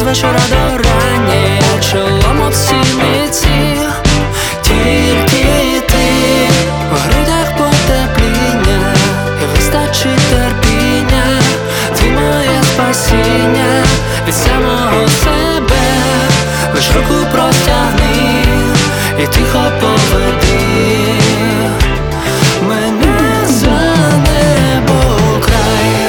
вечора до рання, чолом об сіниці, тільки ти, в грудях потепління, і вистачить терпіння, ти моє спасіння від самого себе, лиш руку простягни і тихо поведи мене за небо край.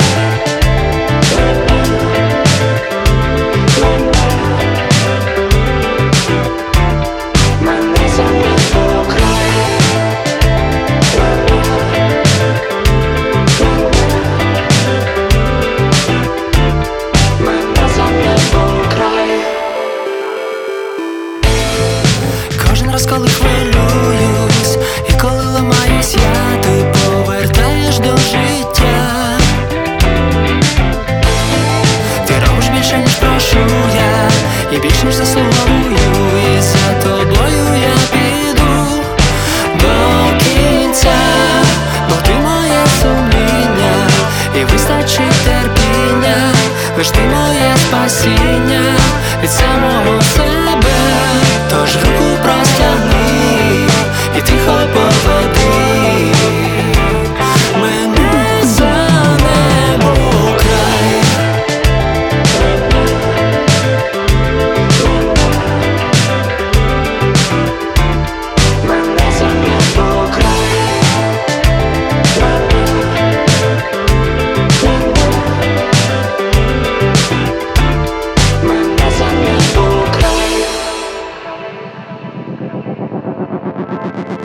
Мене за небо край. Мене за небо край. Кожен раз, коли хвилююсь і коли ламаюсь я, ти повертаєш до життя. Ти робиш більше, ніж прошу я, і більше, ніж заслуговую, і за тобою я піду до кінця, бо ти моє сумління, і вистачить терпіння, лиш ти моє спасіння від самого себе, тож руку простягни і тихо поведи мене за небо край. Мене за небо край. Мене за небо край.